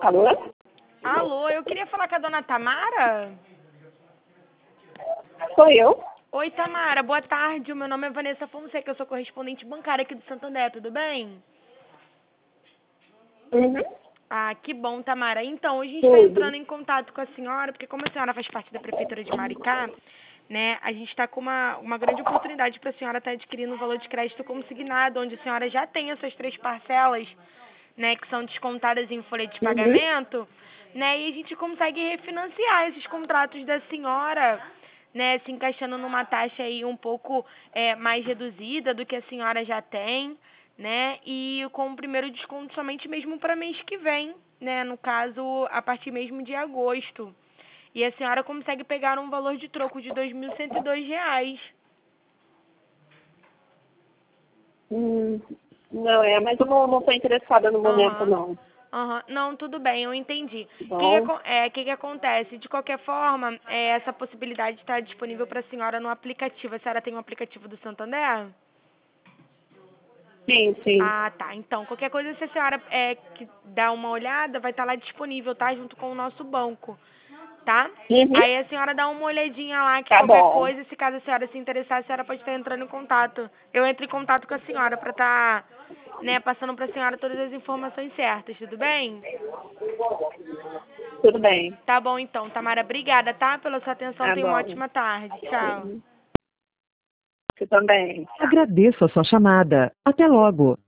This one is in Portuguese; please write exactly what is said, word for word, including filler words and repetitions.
Alô? Alô, eu queria falar com a dona Tamara. Sou eu. Oi, Tamara, boa tarde. O meu nome é Vanessa Fonseca, eu sou correspondente bancária aqui do Santander, tudo bem? Uhum. Ah, que bom, Tamara. Então, a gente está entrando em contato com a senhora, porque como a senhora faz parte da Prefeitura de Maricá, né, a gente está com uma, uma grande oportunidade para a senhora estar adquirindo um valor de crédito consignado, onde a senhora já tem essas três parcelas, né, que são descontadas em folha de Uhum. pagamento, né, e a gente consegue refinanciar esses contratos da senhora, né, se encaixando numa taxa aí um pouco é, mais reduzida do que a senhora já tem, né, e com o primeiro desconto somente mesmo para mês que vem, né, no caso, a partir mesmo de agosto. E a senhora consegue pegar um valor de troco de dois mil cento e dois reais. Hum, não, é, mas eu não, não tô interessada no momento, Aham. não. Aham. Não, tudo bem, eu entendi. Tá O que, que, bom? acon- é, que, que acontece? De qualquer forma, é, essa possibilidade está disponível para a senhora no aplicativo. A senhora tem um aplicativo do Santander? Sim, sim. Ah, tá. Então, qualquer coisa, se a senhora é, que dá uma olhada, vai estar lá disponível, tá? Junto com o nosso banco, tá? Uhum. Aí a senhora dá uma olhadinha lá, que Tá qualquer bom. coisa, se caso a senhora se interessar, a senhora pode estar entrando em contato. Eu entro em contato com a senhora para estar, né, passando para a senhora todas as informações certas, tudo bem? Tudo bem. Tá bom então, Tamara. Obrigada, tá? Pela sua atenção. Tá Tenha uma bom. ótima tarde. Tchau. Você também. Agradeço a sua chamada. Até logo.